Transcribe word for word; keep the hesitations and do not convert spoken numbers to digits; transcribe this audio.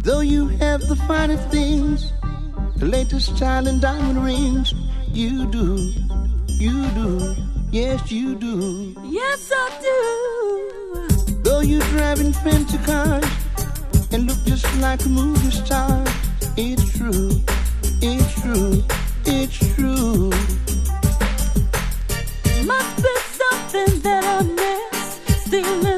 Though you have the finest things, the latest style and diamond rings, you do, you do, yes you do. Yes I do. Though you driving fancy cars and look just like a movie star, it's true, it's true, it's true. Must be something that I miss, still